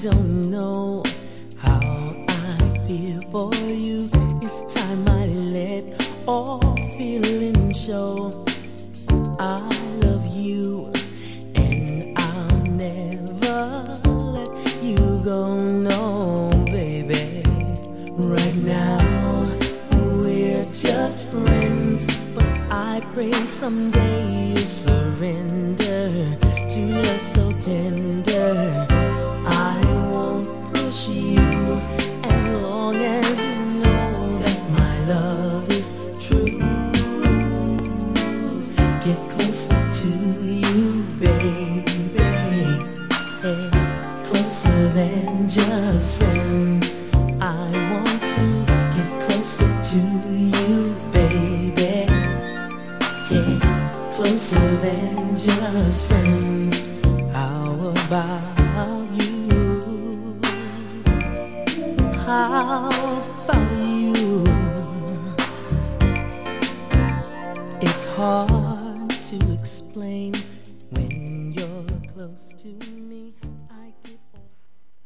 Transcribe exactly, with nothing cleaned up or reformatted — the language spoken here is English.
don't know how I feel for you. It's time I let all feeling show. I love you and I'll never let you go, no, baby. Right now we're just friends, but I pray someday you'll surrender to love so tender. I won't push you as long as you know that my love is true. Get closer to you, baby, hey, closer than just friends. I want to get closer to you, baby, hey, closer than just friends. How about you? How about you? It's hard to explain when you're close to